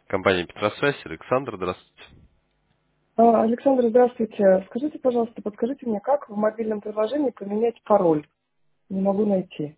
Компания Петросвязь, Александр, здравствуйте. Александр, здравствуйте. Скажите, пожалуйста, подскажите мне, как в мобильном приложении поменять пароль? Не могу найти.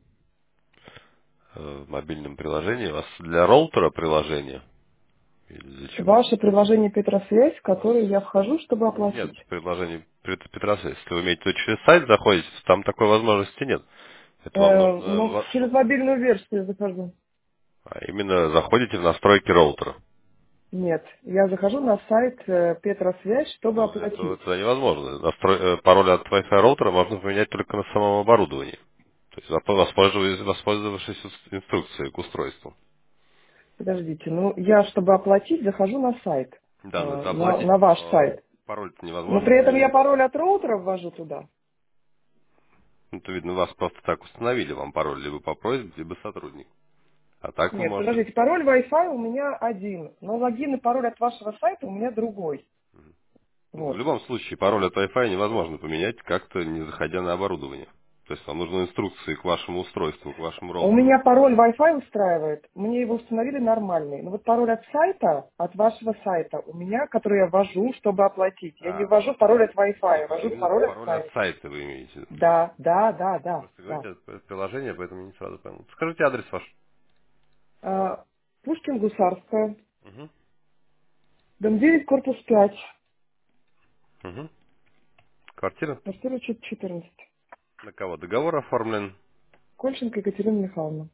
В мобильном приложении у вас для роутера приложение? Или для чего? Ваше приложение Петросвязь, в У вас которое я вхожу, чтобы нет оплатить. приложения Петросвязь. Если вы имеете в виду через сайт заходите, там такой возможности нет. Это вам нужно, Ну, через мобильную версию захожу. именно заходите в настройки роутера. Нет, я захожу на сайт Петросвязь, чтобы Ну, это, оплатить. это невозможно. Пароль от Wi-Fi роутера можно поменять только на самом оборудовании. То есть воспользовавшись инструкцией к устройству. Подождите, ну я, чтобы оплатить, захожу на сайт, Да, но это оплатить, на ваш но сайт. пароль-то Но невозможно при этом я поменять. пароль от роутера ввожу туда. Это, видно, вас просто так установили, вам пароль либо по просьбе, либо сотрудник. А так вы Нет, можете... подождите, пароль Wi-Fi у меня один, но логин и пароль от вашего сайта у меня другой. Ну, в Вот. любом случае, пароль от Wi-Fi невозможно поменять, как-то не заходя на оборудование. То есть вам нужны инструкции к вашему устройству, к вашему У роутеру. меня пароль Wi-Fi устраивает. Мне его установили нормальный. Но вот пароль от сайта, от вашего сайта, у меня, который я ввожу, чтобы оплатить. Я не А, ввожу пароль от Wi-Fi, я нет, ввожу именно пароль от пароль от сайта. сайта вы имеете в виду. Да, да, да, Вы да, просто да. говорите это приложение, поэтому я не сразу понял. Скажите адрес ваш. Пушкин, Гусарская, Угу. дом 9, корпус 5, Угу. Квартира? квартира 14. На кого? Договор оформлен. Кольченко Екатерина Михайловна.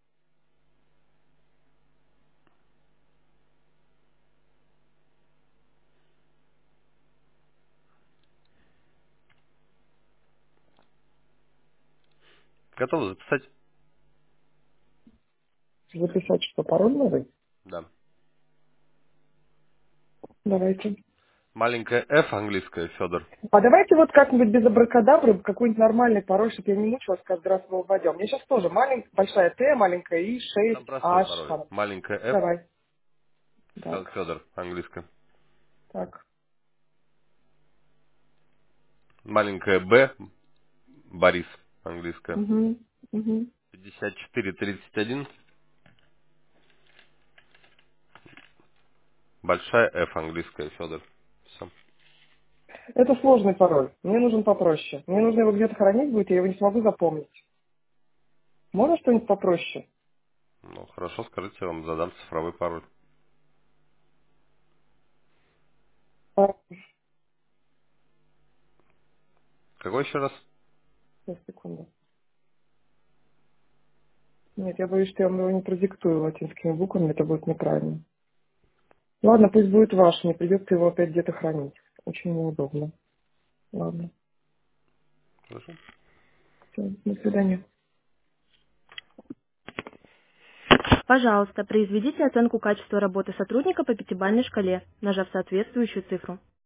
Готовы записать? Записать, что пароль новый? Да. Давайте. Маленькая F английская, Федор. А давайте вот как-нибудь без абракадабры, какой-нибудь нормальный пароль, чтобы я не мучилась каждый раз его вводя. У меня сейчас тоже большая Т, маленькая И, Там 6, простой H. пароль. Там. Маленькая F, Давай. Так, Федор, английская. так. Маленькая Б, Борис, английская. Угу, угу. 5431. Большая F, английская, Федор. Все. Это сложный пароль. Мне нужен попроще. Мне нужно его где-то хранить будет, я его не смогу запомнить. Можно что-нибудь попроще? Ну, хорошо, скажите, я вам задам цифровой пароль. А, Какой еще раз? сейчас, секунду. Нет, я боюсь, что я вам его не продиктую латинскими буквами, это будет неправильно. Ладно, пусть будет ваш, мне придется его опять где-то хранить. Очень неудобно. Ладно. Хорошо. Всё, до свидания. Пожалуйста, произведите оценку качества работы сотрудника по пятибалльной шкале, нажав соответствующую цифру.